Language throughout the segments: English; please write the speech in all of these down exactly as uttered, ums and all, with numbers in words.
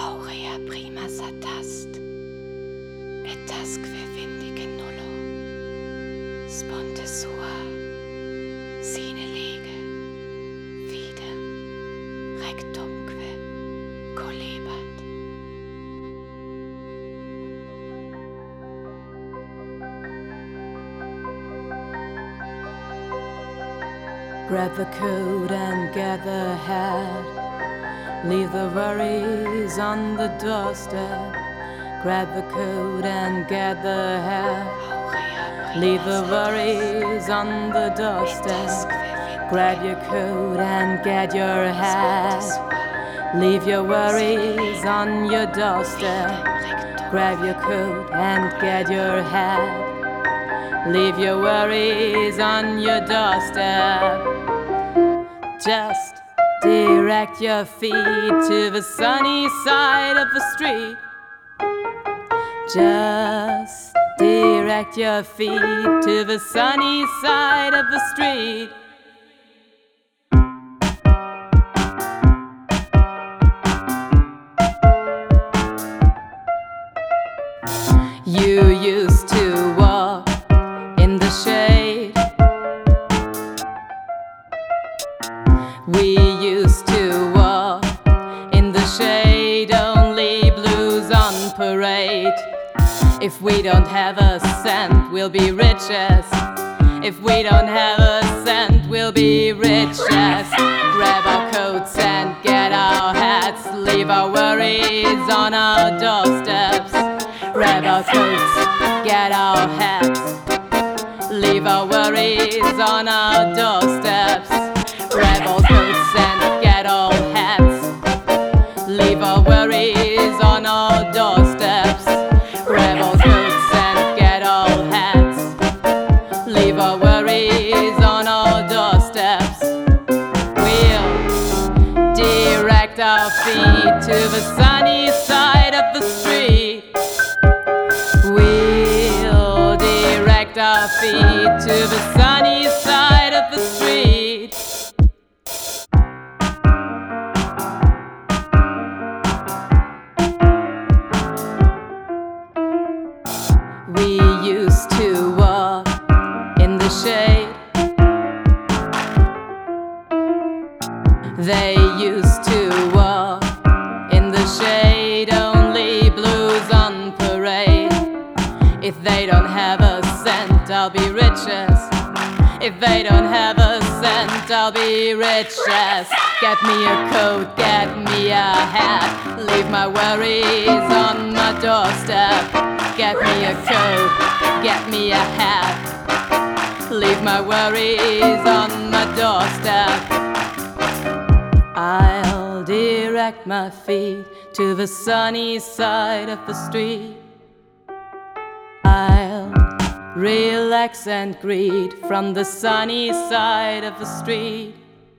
aurea prima satast, et tasque vindige nullo, sponte sua, sine lege, fide, rectumque, colebat. Grab the coat and get the hat. Leave the worries on the doorstep. Grab the coat and get the hat. Leave the worries on the doorstep. Grab your coat and get your hat. Leave your worries on your doorstep. Grab your coat and get your hat. Leave your worries on your doorstep. Just direct your feet to the sunny side of the street. Just direct your feet to the sunny side of the street. You used to walk in the shade. We used to walk in the shade, only blues on parade. If we don't have a cent, we'll be riches. If we don't have a cent, we'll be riches. Grab our coats and get our hats. Leave our worries on our doorsteps. Grab our coats, get our hats. Leave our worries on our doorsteps. Grab our coats and get our hats. Leave our worries on our doorsteps. Grab our coats and get our hats. Leave our worries on our doorsteps. We'll direct our feet to the sunny side of the street. We'll direct our feet to the sunny side of the street. We used to walk in the shade. They used to walk in the shade, only blues on parade. If they don't have a cent, I'll be riches. If they don't have a cent, I'll be riches. Get me a coat, get me a hat. Leave my worries on my doorstep. Get me a coat, get me a hat. Leave my worries on my doorstep. I'll direct my feet to the sunny side of the street. I'll relax and greet from the sunny side of the street.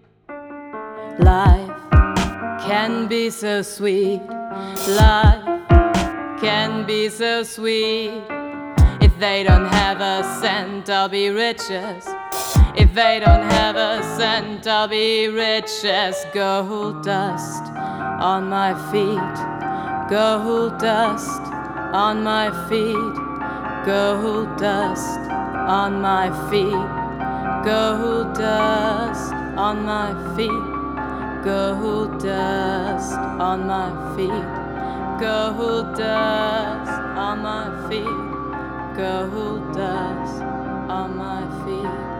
Life can be so sweet. Life can be so sweet. If they don't have a cent, I'll be riches. If they don't have a cent, I'll be riches. Gold dust on my feet. Gold dust on my feet. Gold dust on my feet. Gold dust on my feet. Gold dust on my feet. Gold dust on my feet. Gold dust on my feet.